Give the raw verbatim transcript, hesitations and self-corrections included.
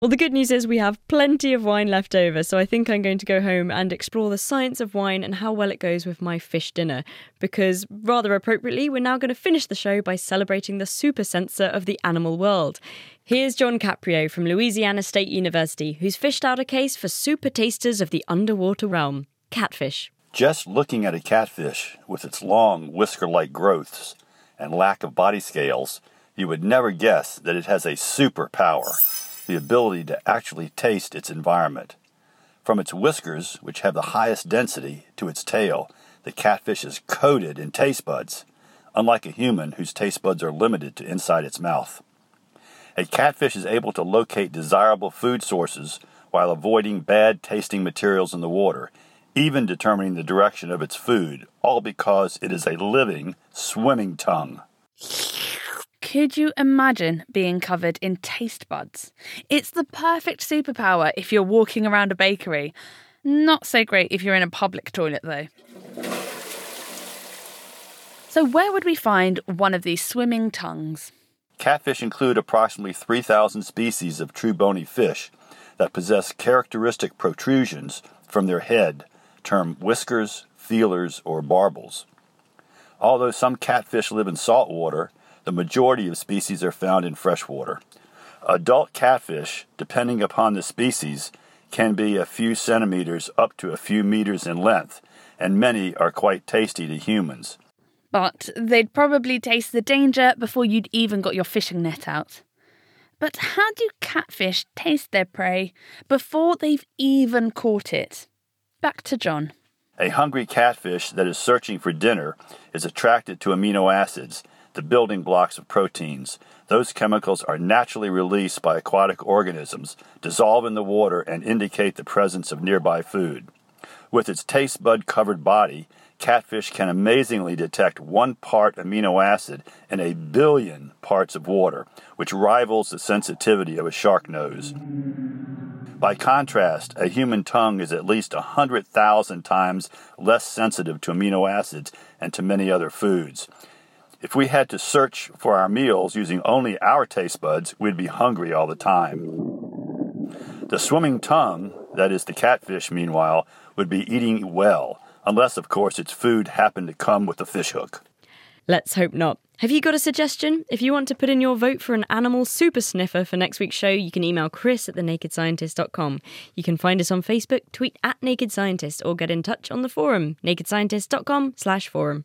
Well, the good news is we have plenty of wine left over, so I think I'm going to go home and explore the science of wine and how well it goes with my fish dinner. Because, rather appropriately, we're now going to finish the show by celebrating the super sensor of the animal world. Here's John Caprio from Louisiana State University, who's fished out a case for super tasters of the underwater realm, catfish. Just looking at a catfish with its long whisker-like growths and lack of body scales, you would never guess that it has a superpower. The ability to actually taste its environment. From its whiskers, which have the highest density, to its tail, the catfish is coated in taste buds, unlike a human whose taste buds are limited to inside its mouth. A catfish is able to locate desirable food sources while avoiding bad-tasting materials in the water, even determining the direction of its food, all because it is a living, swimming tongue. Could you imagine being covered in taste buds? It's the perfect superpower if you're walking around a bakery. Not so great if you're in a public toilet, though. So where would we find one of these swimming tongues? Catfish include approximately three thousand species of true bony fish that possess characteristic protrusions from their head, termed whiskers, feelers, or barbels. Although some catfish live in salt water, the majority of species are found in freshwater. Adult catfish, depending upon the species, can be a few centimeters up to a few meters in length, and many are quite tasty to humans. But they'd probably taste the danger before you'd even got your fishing net out. But how do catfish taste their prey before they've even caught it? Back to John. A hungry catfish that is searching for dinner is attracted to amino acids, the building blocks of proteins. Those chemicals are naturally released by aquatic organisms, dissolve in the water, and indicate the presence of nearby food. With its taste bud-covered body, catfish can amazingly detect one part amino acid in a billion parts of water, which rivals the sensitivity of a shark nose. By contrast, a human tongue is at least one hundred thousand times less sensitive to amino acids and to many other foods. If we had to search for our meals using only our taste buds, we'd be hungry all the time. The swimming tongue, that is the catfish, meanwhile, would be eating well, unless, of course, its food happened to come with a fishhook. Let's hope not. Have you got a suggestion? If you want to put in your vote for an animal super sniffer for next week's show, you can email Chris at the naked scientist dot com. You can find us on Facebook, tweet at Naked Scientist, or get in touch on the forum, naked scientist dot com slash forum.